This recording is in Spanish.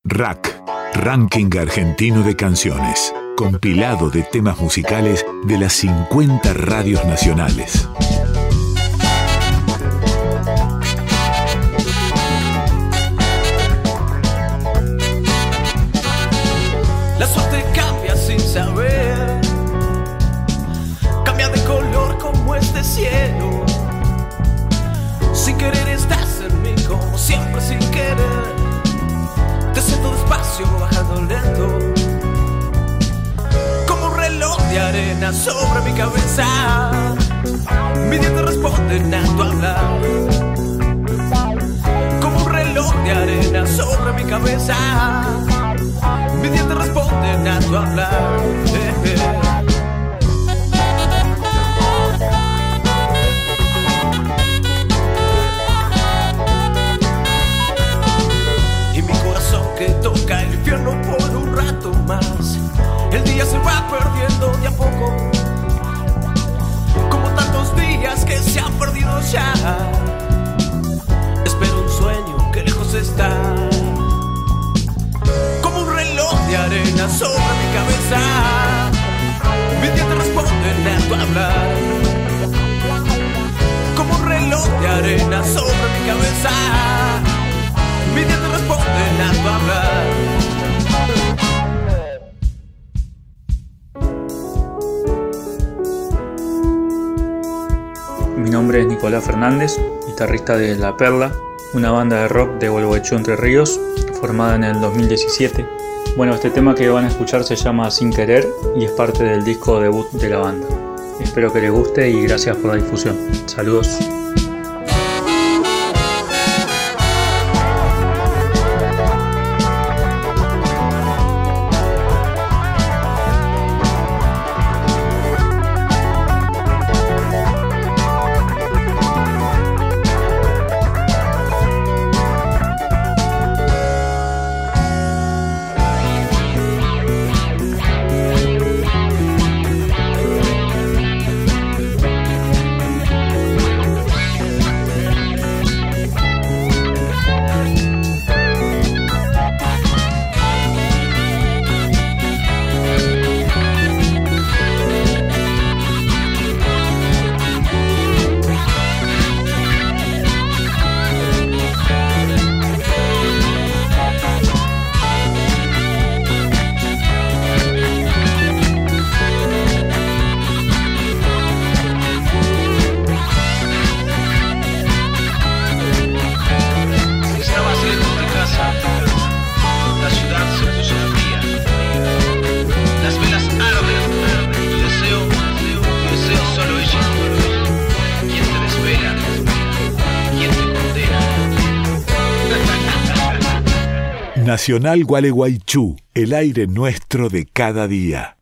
RAC, Ranking Argentino de Canciones, compilado de temas musicales de las 50 radios nacionales. La suerte cambia sin saber, cambia de color como este cielo. Sin querer estás en mí como siempre sin querer. Te siento despacio bajando lento, como un reloj de arena sobre mi cabeza. Mis dientes responden a tu hablar, como un reloj de arena sobre mi cabeza. Mis dientes responden a tu hablar. Y mi corazón que toca el infierno por un rato más. El día se va perdiendo de a poco, como tantos días que se han perdido ya. Espero un sueño que lejos está, de arena sobre mi cabeza. Mis dientes responden a tu hablar, como un reloj de arena sobre mi cabeza. Mis dientes responden a tu hablar. Mi nombre es Nicolás Fernández, guitarrista de La Perla, una banda de rock de Gualeguaychú, Entre Ríos, formada en el 2017. Bueno, este tema que van a escuchar se llama Sin Querer y es parte del disco debut de la banda. Espero que les guste y gracias por la difusión. Saludos. Nacional Gualeguaychú, el aire nuestro de cada día.